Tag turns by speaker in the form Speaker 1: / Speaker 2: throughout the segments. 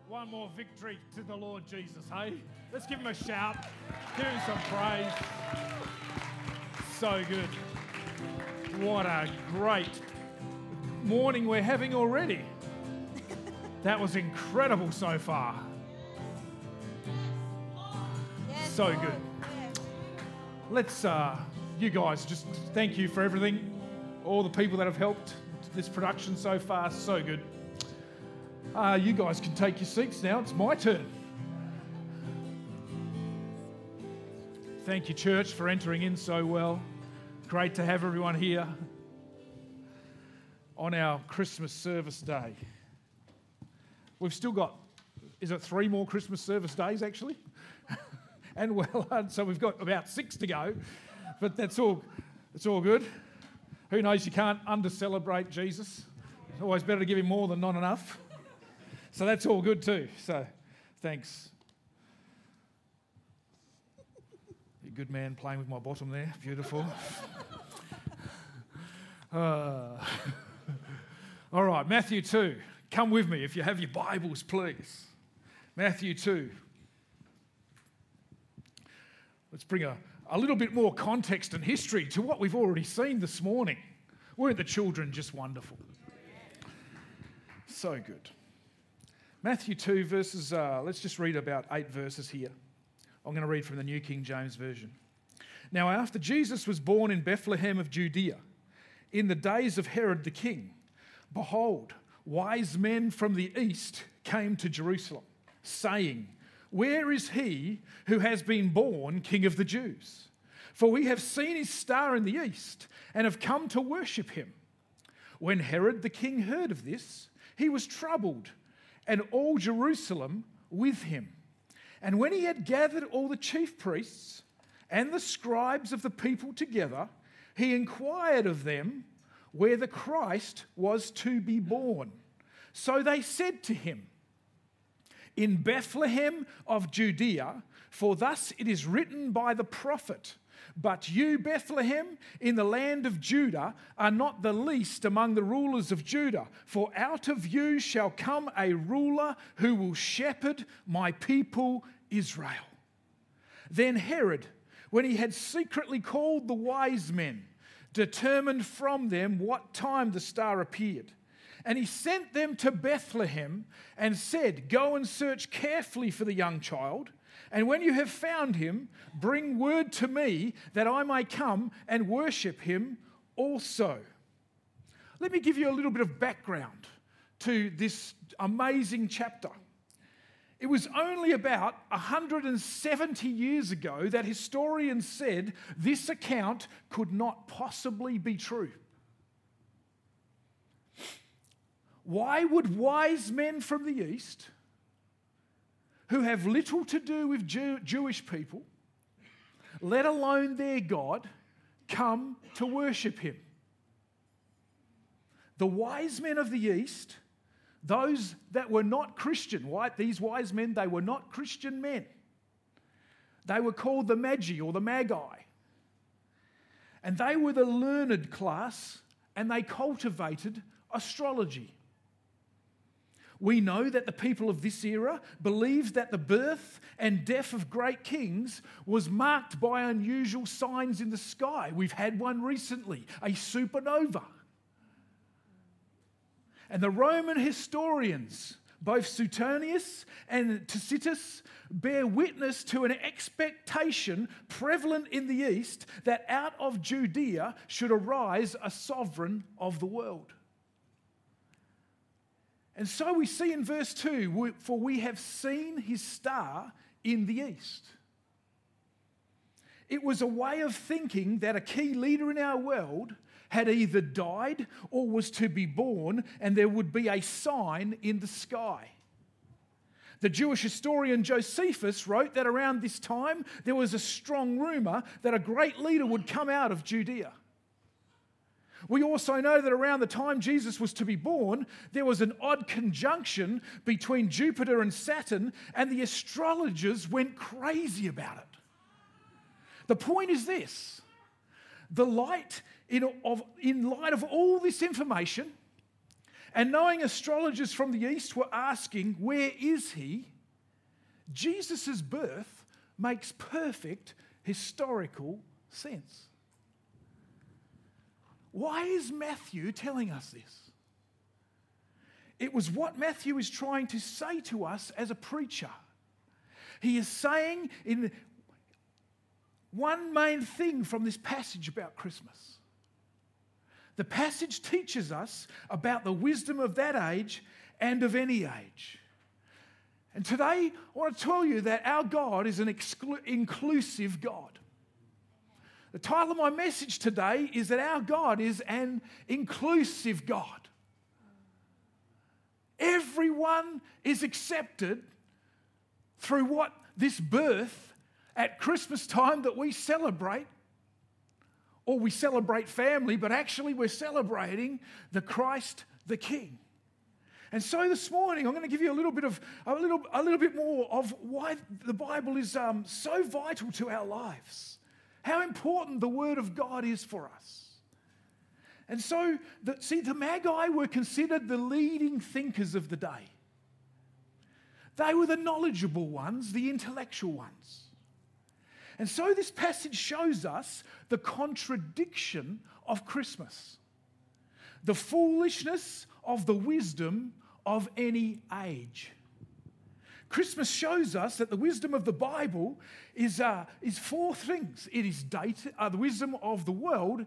Speaker 1: One more victory to the Lord Jesus, hey? Let's give him a shout. Give him some praise. So good. What a great morning we're having already. That was incredible so far.
Speaker 2: Yes,
Speaker 1: So
Speaker 2: Lord.
Speaker 1: good.
Speaker 2: Yeah.
Speaker 1: Let's, you guys, just thank you for everything. All the people that have helped this production so far, so good. You guys can take your seats now. It's my turn. Thank you, church, for entering in so well. Great to have everyone here on our Christmas service day. We've still got, is it 3 more Christmas service days actually? And well, so we've got about 6 to go, but it's all good. Who knows, you can't under-celebrate Jesus. It's always better to give him more than not enough. So that's all good too. So thanks. You're a good man playing with my bottom there. Beautiful. All right, Matthew 2. Come with me if you have your Bibles, please. Matthew 2. Let's bring a little bit more context and history to what we've already seen this morning. Weren't the children just wonderful? So good. Matthew 2 verses, let's just read about 8 verses here. I'm going to read from the New King James Version. Now after Jesus was born in Bethlehem of Judea, in the days of Herod the king, behold, wise men from the east came to Jerusalem, saying, "Where is he who has been born King of the Jews? For we have seen his star in the east and have come to worship him." When Herod the king heard of this, he was troubled, and all Jerusalem with him. And when he had gathered all the chief priests and the scribes of the people together, he inquired of them where the Christ was to be born. So they said to him, "In Bethlehem of Judea, for thus it is written by the prophet, but you, Bethlehem, in the land of Judah, are not the least among the rulers of Judah, for out of you shall come a ruler who will shepherd my people Israel." Then Herod, when he had secretly called the wise men, determined from them what time the star appeared. And he sent them to Bethlehem and said, "Go and search carefully for the young child, and when you have found him, bring word to me that I may come and worship him also." Let me give you a little bit of background to this amazing chapter. It was only about 170 years ago that historians said this account could not possibly be true. Why would wise men from the east, who have little to do with Jewish people, let alone their God, come to worship him? The wise men of the east, those that were not Christian, these wise men, they were not Christian men. They were called the Magi or the Magi. And they were the learned class, and they cultivated astrology. We know that the people of this era believed that the birth and death of great kings was marked by unusual signs in the sky. We've had one recently, a supernova. And the Roman historians, both Suetonius and Tacitus, bear witness to an expectation prevalent in the East that out of Judea should arise a sovereign of the world. And so we see in verse 2, "For we have seen his star in the east." It was a way of thinking that a key leader in our world had either died or was to be born, and there would be a sign in the sky. The Jewish historian Josephus wrote that around this time there was a strong rumour that a great leader would come out of Judea. We also know that around the time Jesus was to be born, there was an odd conjunction between Jupiter and Saturn, and the astrologers went crazy about it. The point is this: in light of all this information, And knowing astrologers from the east were asking, where is he? Jesus' birth makes perfect historical sense. Why is Matthew telling us this? It was what Matthew is trying to say to us as a preacher. He is saying in one main thing from this passage about Christmas. The passage teaches us about the wisdom of that age and of any age. And today, I want to tell you that our God is an inclusive God. The title of my message today is that our God is an inclusive God. Everyone is accepted through what this birth at Christmas time that we celebrate, or we celebrate family, but actually we're celebrating the Christ the King. And so this morning I'm going to give you a little bit more of why the Bible is so vital to our lives. How important the Word of God is for us. And so, the Magi were considered the leading thinkers of the day. They were the knowledgeable ones, the intellectual ones. And so this passage shows us the contradiction of Christmas, the foolishness of the wisdom of any age. Christmas shows us that the wisdom of the Bible is four things. It is dated. The wisdom of the world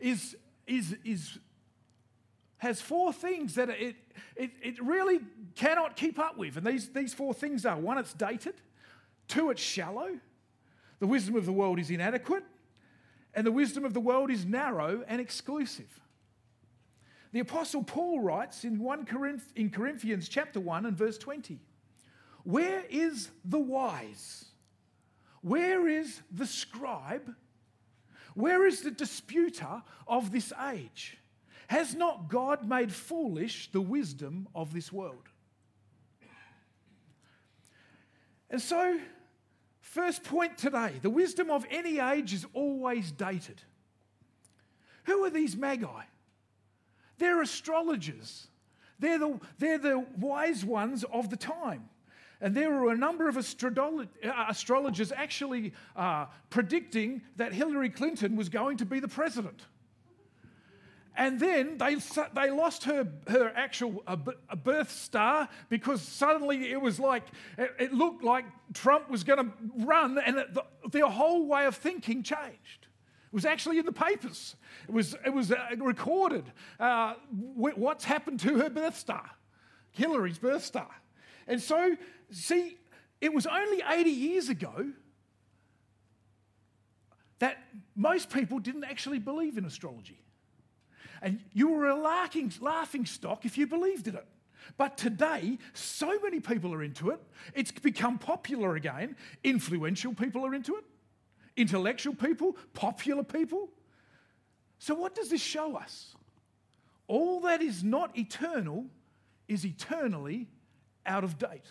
Speaker 1: has four things that it really cannot keep up with. And these four things are: one, it's dated; two, it's shallow; the wisdom of the world is inadequate; and the wisdom of the world is narrow and exclusive. The Apostle Paul writes in Corinthians chapter 1 and verse 20, "Where is the wise? Where is the scribe? Where is the disputer of this age? Has not God made foolish the wisdom of this world?" And so, first point today, the wisdom of any age is always dated. Who are these magi? They're astrologers. They're the wise ones of the time. And there were a number of astrologers actually predicting that Hillary Clinton was going to be the president. And then they lost her actual birth star because suddenly it was like, it looked like Trump was going to run, and their whole way of thinking changed. It was actually in the papers. It was recorded what's happened to her birth star, Hillary's birth star. And so, see, it was only 80 years ago that most people didn't actually believe in astrology. And you were a laughing stock if you believed in it. But today, so many people are into it. It's become popular again. Influential people are into it. Intellectual people, popular people. So what does this show us? All that is not eternal is eternally out of date.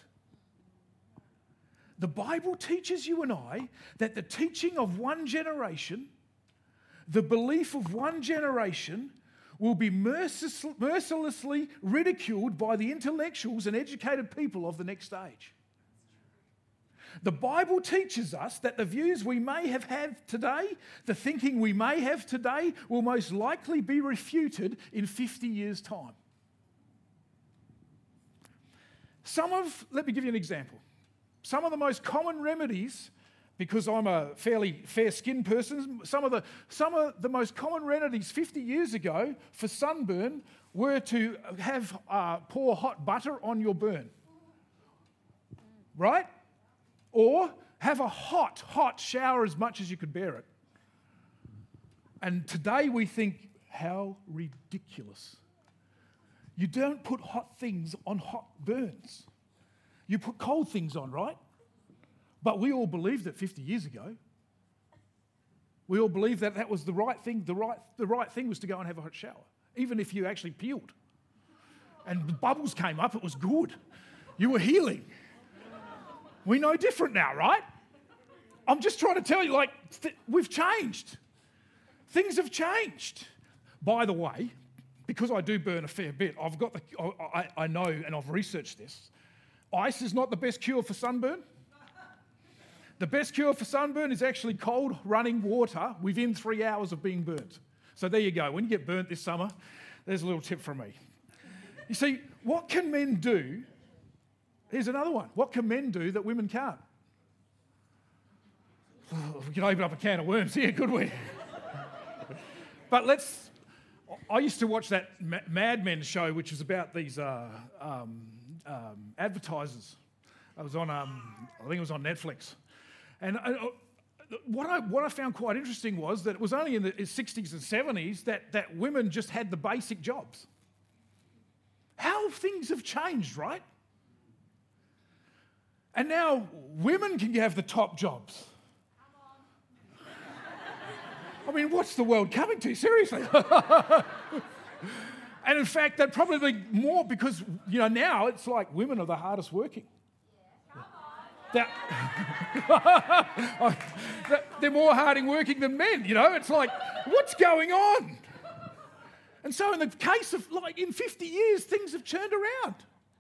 Speaker 1: The Bible teaches you and I that the teaching of one generation, the belief of one generation, will be mercilessly ridiculed by the intellectuals and educated people of the next age. The Bible teaches us that the views we may have had today, the thinking we may have today, will most likely be refuted in 50 years' time. Let me give you an example. Some of the most common remedies, because I'm a fairly fair-skinned person, some of the most common remedies 50 years ago for sunburn were to pour hot butter on your burn. Right? Or have a hot shower as much as you could bear it. And today we think, how ridiculous. You don't put hot things on hot burns. You put cold things on, right? But we all believed it 50 years ago. We all believed that was the right thing. The right thing was to go and have a hot shower, even if you actually peeled. And bubbles came up, it was good. You were healing. We know different now, right? I'm just trying to tell you, we've changed. Things have changed. By the way, because I do burn a fair bit, I know and I've researched this. Ice is not the best cure for sunburn. The best cure for sunburn is actually cold running water within 3 hours of being burnt. So there you go. When you get burnt this summer, there's a little tip from me. You see, what can men do? Here's another one. What can men do that women can't? We can open up a can of worms here, could we? But I used to watch that Mad Men show, which was about these advertisers. It was on, I think it was on Netflix. And what I found quite interesting was that it was only in the 60s and 70s that women just had the basic jobs. How things have changed, right? And now women can have the top jobs. I mean, what's the world coming to? Seriously. And in fact, they'd probably be more because, now it's like women are the hardest working. They're more hard working than men, It's like, what's going on? And so in the case of, in 50 years, things have turned around.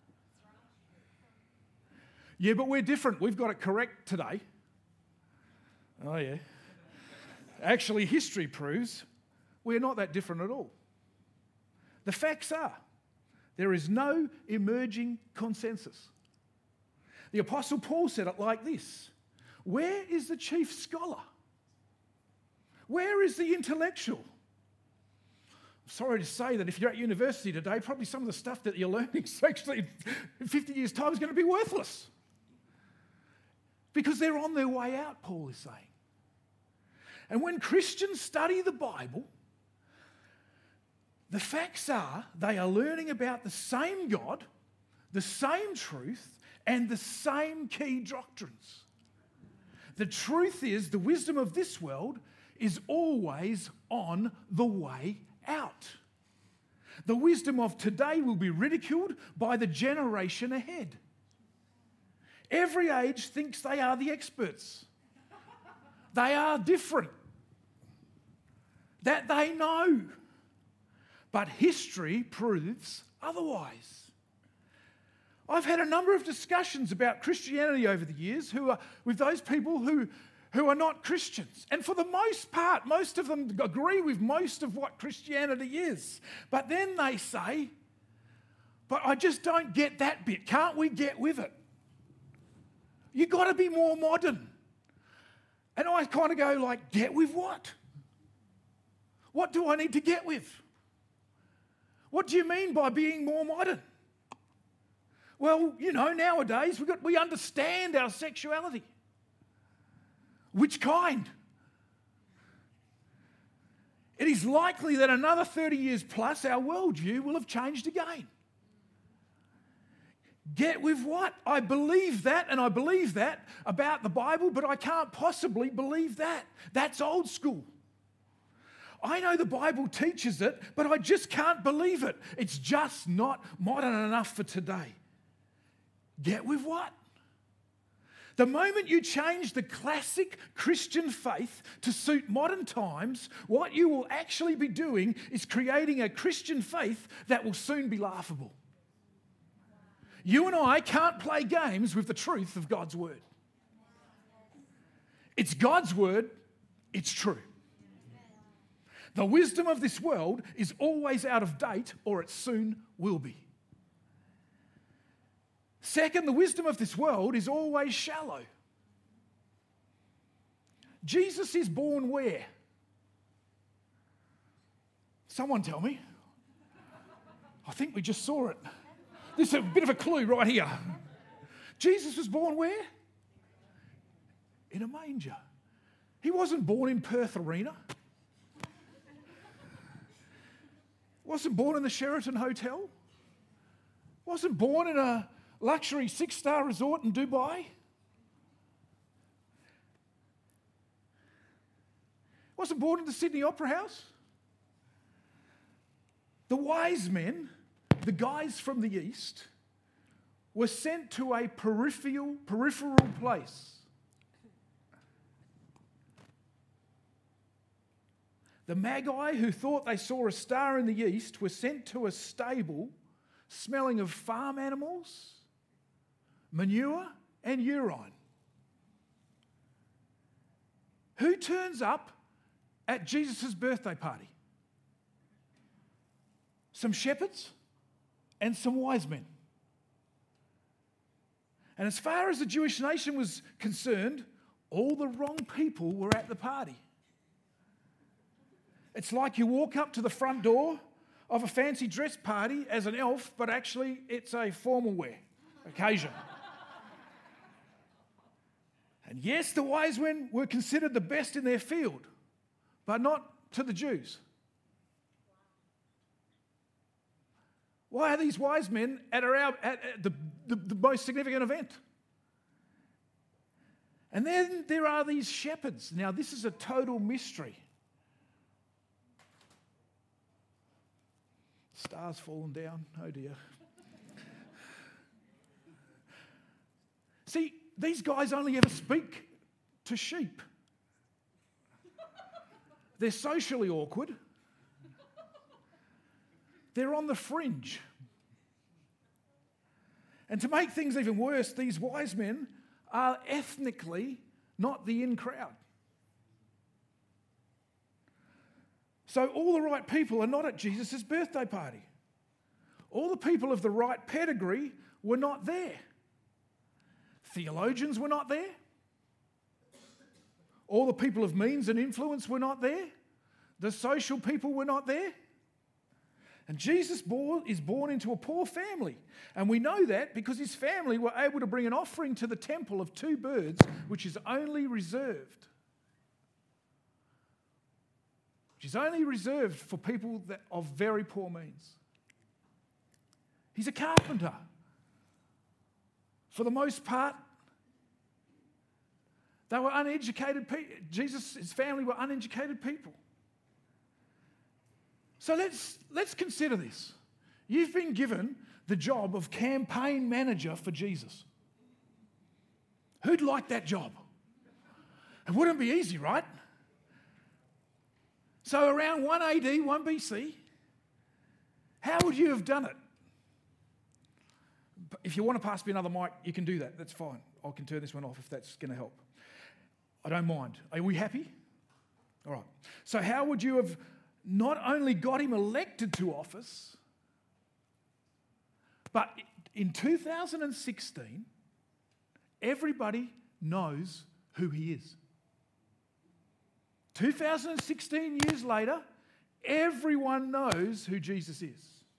Speaker 1: Yeah, but we're different. We've got it correct today. Oh, yeah. Actually, history proves we're not that different at all. The facts are, there is no emerging consensus. The Apostle Paul said it like this: where is the chief scholar? Where is the intellectual? I'm sorry to say that if you're at university today, probably some of the stuff that you're learning is actually in 50 years' time is going to be worthless. Because they're on their way out, Paul is saying. And when Christians study the Bible, the facts are they are learning about the same God, the same truth, and the same key doctrines. The truth is, the wisdom of this world is always on the way out. The wisdom of today will be ridiculed by the generation ahead. Every age thinks they are the experts. They are different. That they know. But history proves otherwise. I've had a number of discussions about Christianity over the years with those people who are not Christians. And for the most part, most of them agree with most of what Christianity is. But then they say, but I just don't get that bit. Can't we get with it? You've got to be more modern. And I kind of go get with what? What do I need to get with? What do you mean by being more modern? Well, nowadays we understand our sexuality. Which kind? It is likely that another 30 years plus our worldview will have changed again. Get with what? I believe that, and I believe that about the Bible, but I can't possibly believe that. That's old school. I know the Bible teaches it, but I just can't believe it. It's just not modern enough for today. Get with what? The moment you change the classic Christian faith to suit modern times, what you will actually be doing is creating a Christian faith that will soon be laughable. You and I can't play games with the truth of God's word. It's God's word, it's true. The wisdom of this world is always out of date, or it soon will be. Second, the wisdom of this world is always shallow. Jesus is born where? Someone tell me. I think we just saw it. This is a bit of a clue right here. Jesus was born where? In a manger. He wasn't born in Perth Arena. Wasn't born in the Sheraton Hotel. Wasn't born in a luxury 6-star resort in Dubai. Wasn't born in the Sydney Opera House. The wise men, the guys from the east, were sent to a peripheral place. The Magi, who thought they saw a star in the east, were sent to a stable smelling of farm animals, manure, and urine. Who turns up at Jesus' birthday party? Some shepherds and some wise men. And as far as the Jewish nation was concerned, all the wrong people were at the party. It's like you walk up to the front door of a fancy dress party as an elf, but actually it's a formal wear occasion. And yes, the wise men were considered the best in their field, but not to the Jews. Why are these wise men at the most significant event? And then there are these shepherds. Now, this is a total mystery. Stars fallen down. Oh dear. See, these guys only ever speak to sheep. They're socially awkward. They're on the fringe. And to make things even worse, these wise men are ethnically not the in crowd. So all the right people are not at Jesus' birthday party. All the people of the right pedigree were not there. Theologians were not there. All the people of means and influence were not there. The social people were not there. And Jesus is born into a poor family. And we know that because his family were able to bring an offering to the temple of 2 birds, which is only reserved for people of very poor means. He's a carpenter. For the most part, they were uneducated people. His family were uneducated people. So let's consider this. You've been given the job of campaign manager for Jesus. Who'd like that job? It wouldn't be easy, right? So around 1 AD, 1 BC, how would you have done it? If you want to pass me another mic, you can do that. That's fine. I can turn this one off if that's going to help. I don't mind. Are we happy? All right. So how would you have not only got him elected to office, but in 2016, everybody knows who he is. 2016 years later, everyone knows who Jesus is.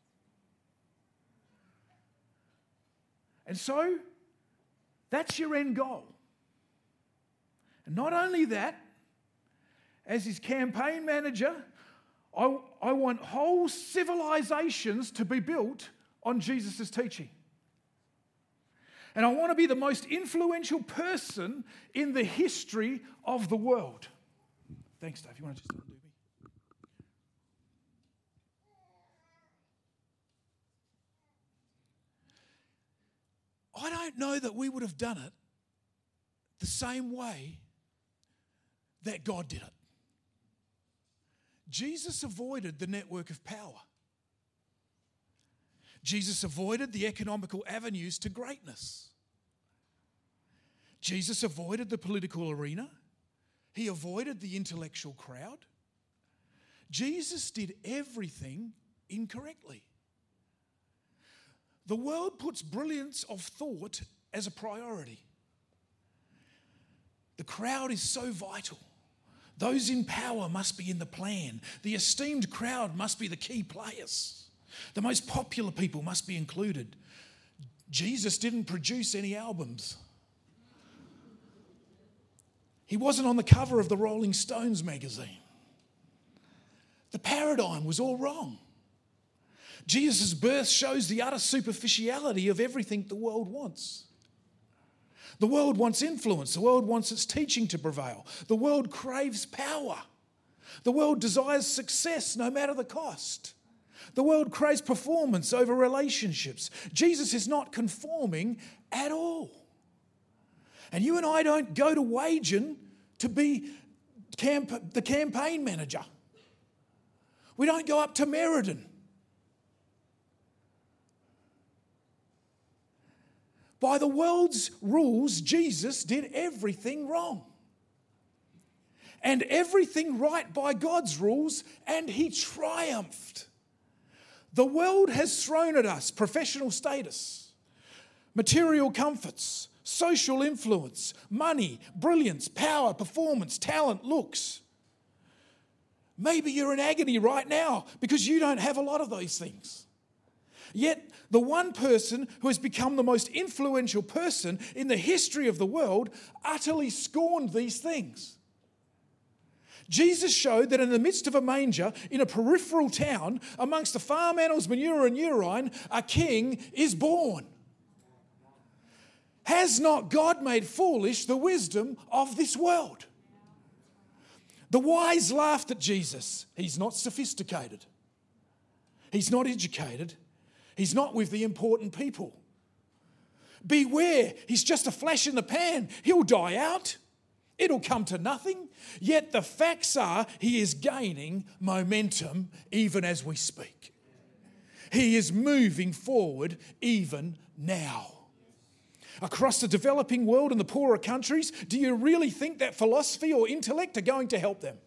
Speaker 1: And so, that's your end goal. And not only that, as his campaign manager, I want whole civilizations to be built on Jesus' teaching. And I want to be the most influential person in the history of the world. Thanks, Dave. You want to just undo me? I don't know that we would have done it the same way that God did it. Jesus avoided the network of power. Jesus avoided the economical avenues to greatness. Jesus avoided the political arena. He avoided the intellectual crowd. Jesus did everything incorrectly. The world puts brilliance of thought as a priority. The crowd is so vital. Those in power must be in the plan. The esteemed crowd must be the key players. The most popular people must be included. Jesus didn't produce any albums. He wasn't on the cover of the Rolling Stones magazine. The paradigm was all wrong. Jesus' birth shows the utter superficiality of everything the world wants. The world wants influence. The world wants its teaching to prevail. The world craves power. The world desires success no matter the cost. The world craves performance over relationships. Jesus is not conforming at all. And you and I don't go to Wagen to be the campaign manager. We don't go up to Merredin. By the world's rules, Jesus did everything wrong. And everything right by God's rules, and he triumphed. The world has thrown at us professional status, material comforts, social influence, money, brilliance, power, performance, talent, looks. Maybe you're in agony right now because you don't have a lot of those things. Yet the one person who has become the most influential person in the history of the world utterly scorned these things. Jesus showed that in the midst of a manger, in a peripheral town, amongst the farm animals, manure and urine, a king is born. Has not God made foolish the wisdom of this world? The wise laughed at Jesus. He's not sophisticated. He's not educated. He's not with the important people. Beware, he's just a flash in the pan. He'll die out. It'll come to nothing. Yet the facts are he is gaining momentum even as we speak. He is moving forward even now. Across the developing world and the poorer countries, do you really think that philosophy or intellect are going to help them?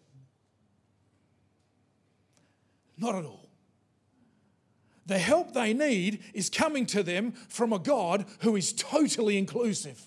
Speaker 1: Not at all. The help they need is coming to them from a God who is totally inclusive.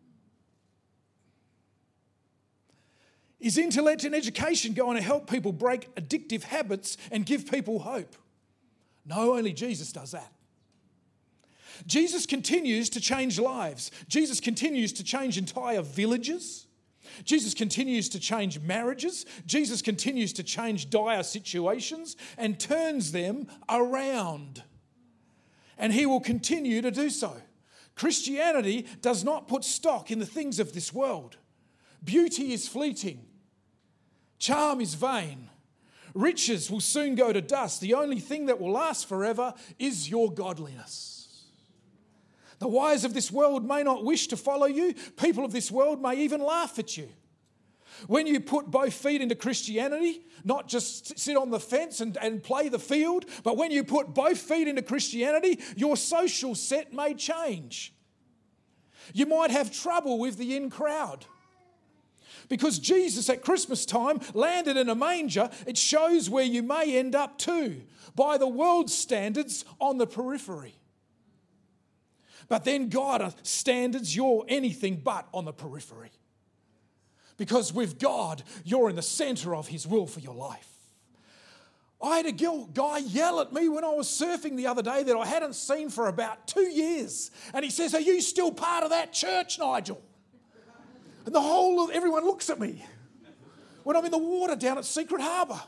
Speaker 1: Is intellect and education going to help people break addictive habits and give people hope? No, only Jesus does that. Jesus continues to change lives. Jesus continues to change entire villages. Jesus continues to change marriages. Jesus continues to change dire situations and turns them around. And he will continue to do so. Christianity does not put stock in the things of this world. Beauty is fleeting. Charm is vain. Riches will soon go to dust. The only thing that will last forever is your godliness. The wise of this world may not wish to follow you. People of this world may even laugh at you. When you put both feet into Christianity, not just sit on the fence and play the field, but when you put both feet into Christianity, your social set may change. You might have trouble with the in crowd. Because Jesus at Christmas time landed in a manger, it shows where you may end up too, by the world's standards on the periphery. But then God's standards, you're anything but on the periphery. Because with God, you're in the center of his will for your life. I had a guy yell at me when I was surfing the other day that I hadn't seen for about 2 years. And he says, "Are you still part of that church, Nigel?" And everyone looks at me when I'm in the water down at Secret Harbour.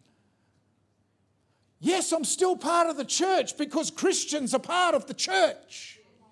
Speaker 1: Yes, I'm still part of the church because Christians are part of the church.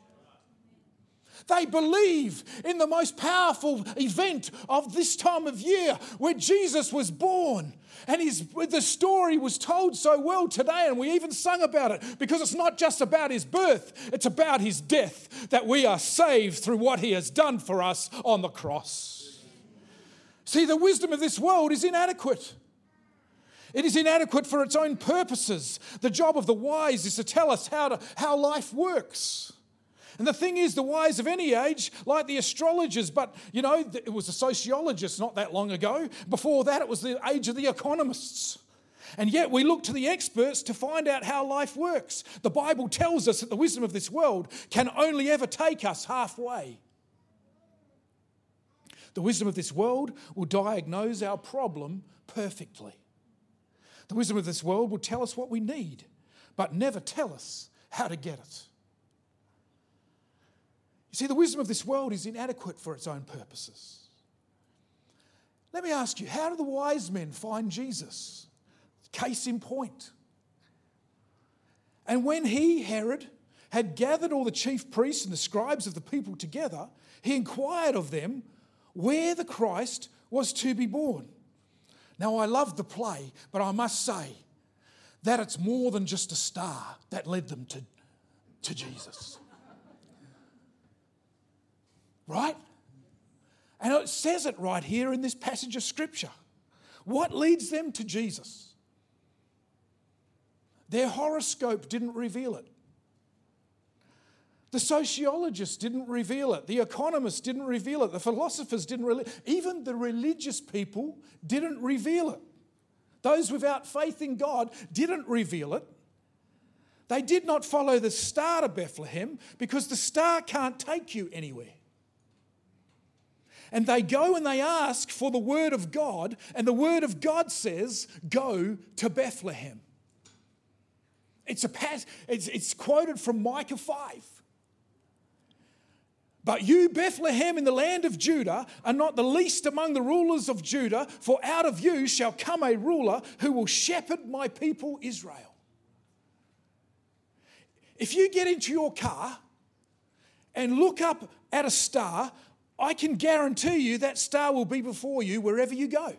Speaker 1: They believe in the most powerful event of this time of year where Jesus was born. And the story was told so well today, and we even sung about it, because it's not just about his birth, it's about his death, that we are saved through what he has done for us on the cross. See, the wisdom of this world is inadequate. It is inadequate for its own purposes. The job of the wise is to tell us how life works. And the thing is, the wise of any age, like the astrologers, but, it was the sociologists not that long ago. Before that, it was the age of the economists. And yet we look to the experts to find out how life works. The Bible tells us that the wisdom of this world can only ever take us halfway. The wisdom of this world will diagnose our problem perfectly. The wisdom of this world will tell us what we need, but never tell us how to get it. You see, the wisdom of this world is inadequate for its own purposes. Let me ask you, how do the wise men find Jesus? Case in point. And when Herod, had gathered all the chief priests and the scribes of the people together, he inquired of them where the Christ was to be born. Now, I love the play, but I must say that it's more than just a star that led them to Jesus. Right? And it says it right here in this passage of Scripture. What leads them to Jesus? Their horoscope didn't reveal it. The sociologists didn't reveal it. The economists didn't reveal it. The philosophers didn't reveal it. Even the religious people didn't reveal it. Those without faith in God didn't reveal it. They did not follow the star to Bethlehem because the star can't take you anywhere. And they go and they ask for the word of God, and the word of God says, go to Bethlehem. It's quoted from Micah 5. But you, Bethlehem, in the land of Judah, are not the least among the rulers of Judah, for out of you shall come a ruler who will shepherd my people Israel. If you get into your car and look up at a star, I can guarantee you that star will be before you wherever you go.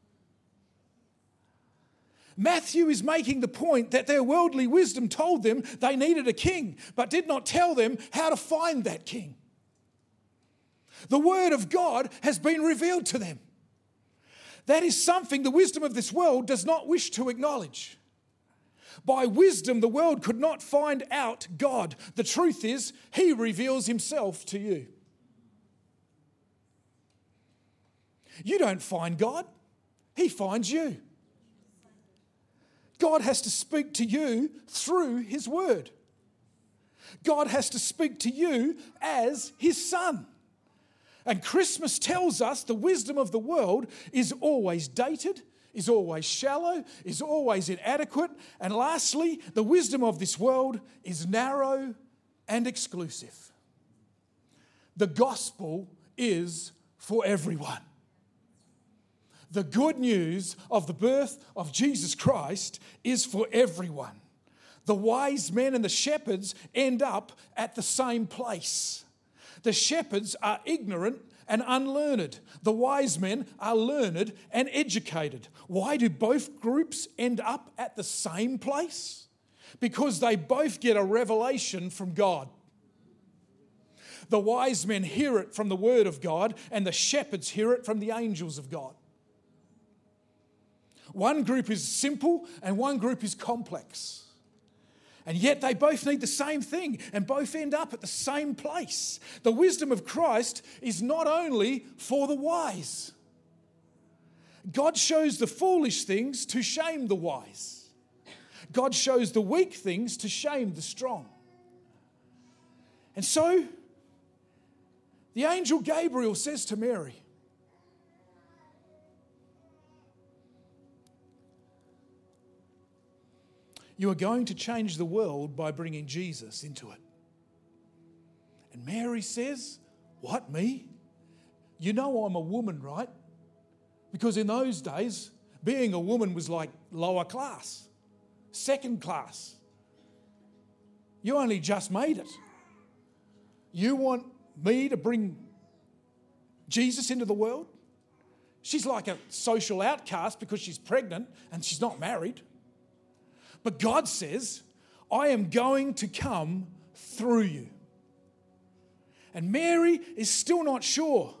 Speaker 1: Matthew is making the point that their worldly wisdom told them they needed a king, but did not tell them how to find that king. The word of God has been revealed to them. That is something the wisdom of this world does not wish to acknowledge. By wisdom, the world could not find out God. The truth is, He reveals Himself to you. You don't find God, He finds you. God has to speak to you through His word. God has to speak to you as His Son. And Christmas tells us the wisdom of the world is always dated, is always shallow, is always inadequate. And lastly, the wisdom of this world is narrow and exclusive. The gospel is for everyone. The good news of the birth of Jesus Christ is for everyone. The wise men and the shepherds end up at the same place. The shepherds are ignorant and unlearned. The wise men are learned and educated. Why do both groups end up at the same place? Because they both get a revelation from God. The wise men hear it from the word of God, and the shepherds hear it from the angels of God. One group is simple and one group is complex. And yet they both need the same thing and both end up at the same place. The wisdom of Christ is not only for the wise. God shows the foolish things to shame the wise. God shows the weak things to shame the strong. And so, the angel Gabriel says to Mary, you are going to change the world by bringing Jesus into it. And Mary says, what, me? You know I'm a woman, right? Because in those days, being a woman was like lower class, second class. You only just made it. You want me to bring Jesus into the world? She's like a social outcast because she's pregnant and she's not married. But God says, I am going to come through you. And Mary is still not sure.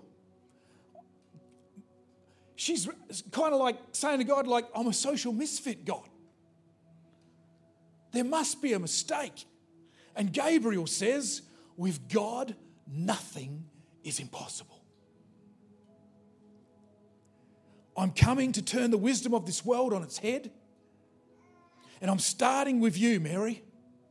Speaker 1: She's kind of like saying to God, like, I'm a social misfit, God. There must be a mistake. And Gabriel says, with God, nothing is impossible. I'm coming to turn the wisdom of this world on its head. And I'm starting with you, Mary.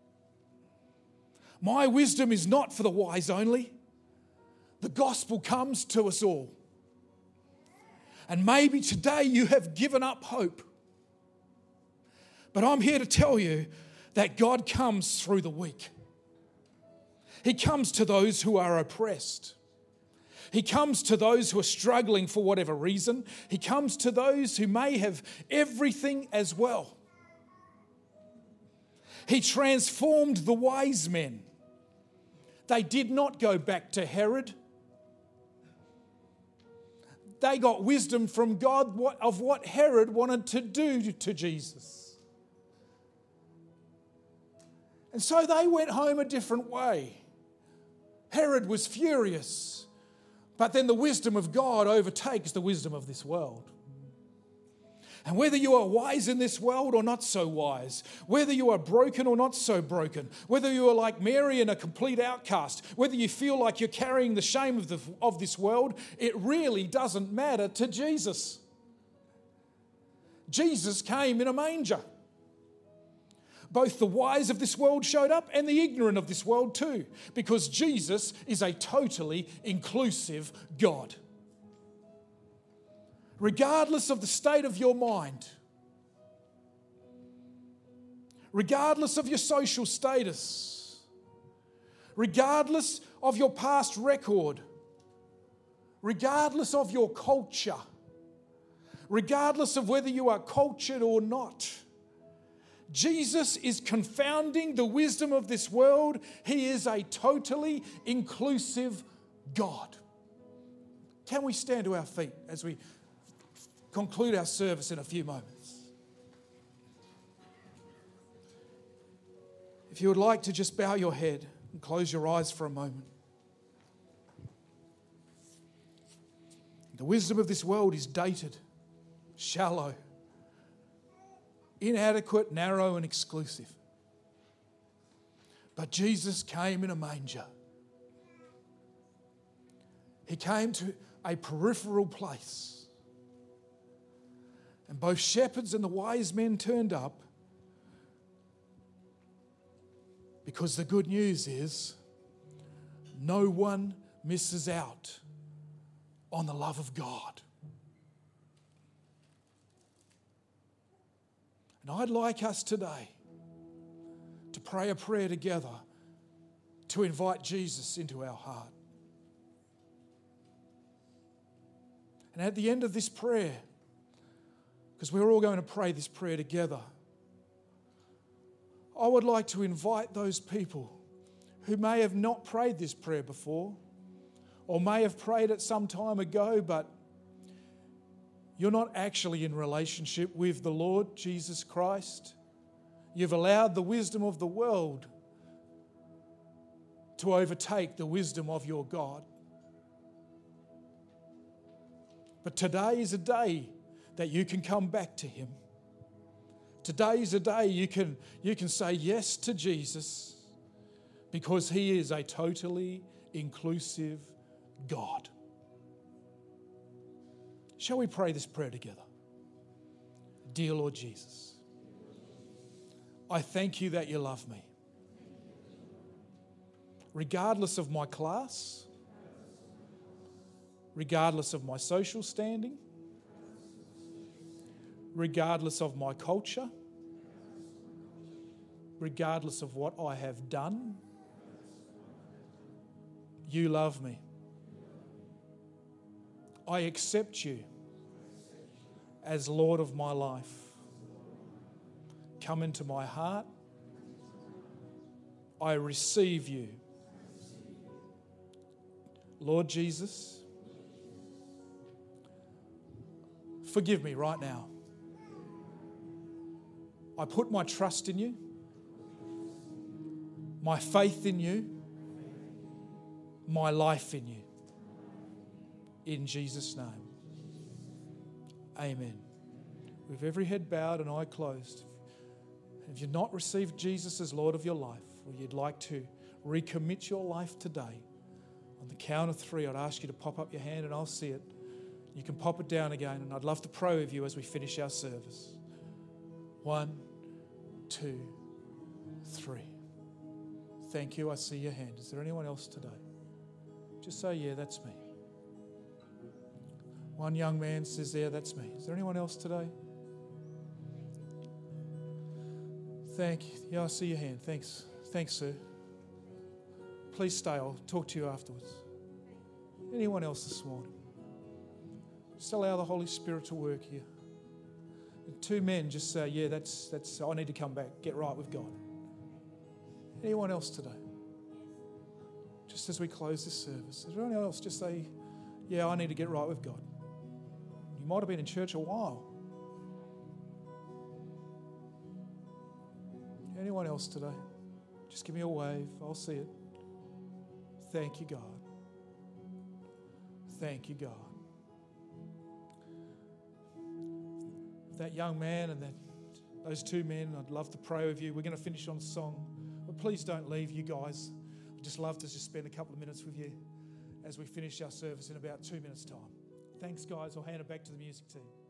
Speaker 1: My wisdom is not for the wise only. The gospel comes to us all. And maybe today you have given up hope. But I'm here to tell you that God comes through the weak. He comes to those who are oppressed. He comes to those who are struggling for whatever reason. He comes to those who may have everything as well. He transformed the wise men. They did not go back to Herod. They got wisdom from God of what Herod wanted to do to Jesus. And so they went home a different way. Herod was furious, but then the wisdom of God overtakes the wisdom of this world. And whether you are wise in this world or not so wise, whether you are broken or not so broken, whether you are like Mary and a complete outcast, whether you feel like you're carrying the shame of this world, it really doesn't matter to Jesus. Jesus came in a manger. Both the wise of this world showed up and the ignorant of this world too, because Jesus is a totally inclusive God. Regardless of the state of your mind, regardless of your social status, regardless of your past record, regardless of your culture, regardless of whether you are cultured or not, Jesus is confounding the wisdom of this world. He is a totally inclusive God. Can we stand to our feet as we conclude our service in a few moments? If you would like to just bow your head and close your eyes for a moment. The wisdom of this world is dated, shallow, inadequate, narrow, and exclusive. But Jesus came in a manger. He came to a peripheral place. And both shepherds and the wise men turned up, because the good news is no one misses out on the love of God. And I'd like us today to pray a prayer together to invite Jesus into our heart. And at the end of this prayer, because we're all going to pray this prayer together, I would like to invite those people who may have not prayed this prayer before, or may have prayed it some time ago, but you're not actually in relationship with the Lord Jesus Christ. You've allowed the wisdom of the world to overtake the wisdom of your God. But today is a day that you can come back to Him. Today is a day you can say yes to Jesus, because He is a totally inclusive God. Shall we pray this prayer together? Dear Lord Jesus, I thank you that you love me. Regardless of my class, regardless of my social standing, regardless of my culture, regardless of what I have done, you love me. I accept you as Lord of my life. Come into my heart. I receive you. Lord Jesus, forgive me right now. I put my trust in you, my faith in you, my life in you. In Jesus' name. Amen. With every head bowed and eye closed, if you've not received Jesus as Lord of your life, or you'd like to recommit your life today, on the count of 3, I'd ask you to pop up your hand and I'll see it. You can pop it down again, and I'd love to pray with you as we finish our service. 1, 2, 3. Thank you. I see your hand. Is there anyone else today? Just say, yeah, that's me. One young man says, yeah, that's me. Is there anyone else today? Thank you. Yeah, I see your hand. Thanks. Thanks, sir. Please stay. I'll talk to you afterwards. Anyone else this morning? Just allow the Holy Spirit to work here. And 2 men just say, yeah, that's. I need to come back, get right with God. Anyone else today? Just as we close this service, is there anyone else just say, yeah, I need to get right with God? You might have been in church a while. Anyone else today? Just give me a wave. I'll see it. Thank you, God. Thank you, God.
Speaker 2: that young man and those two men. I'd love to pray with you. We're going to finish on song, but please don't leave, you guys. I'd just love to just spend a couple of minutes with you as we finish our service in about 2 minutes' time. Thanks, guys. I'll hand it back to the music team.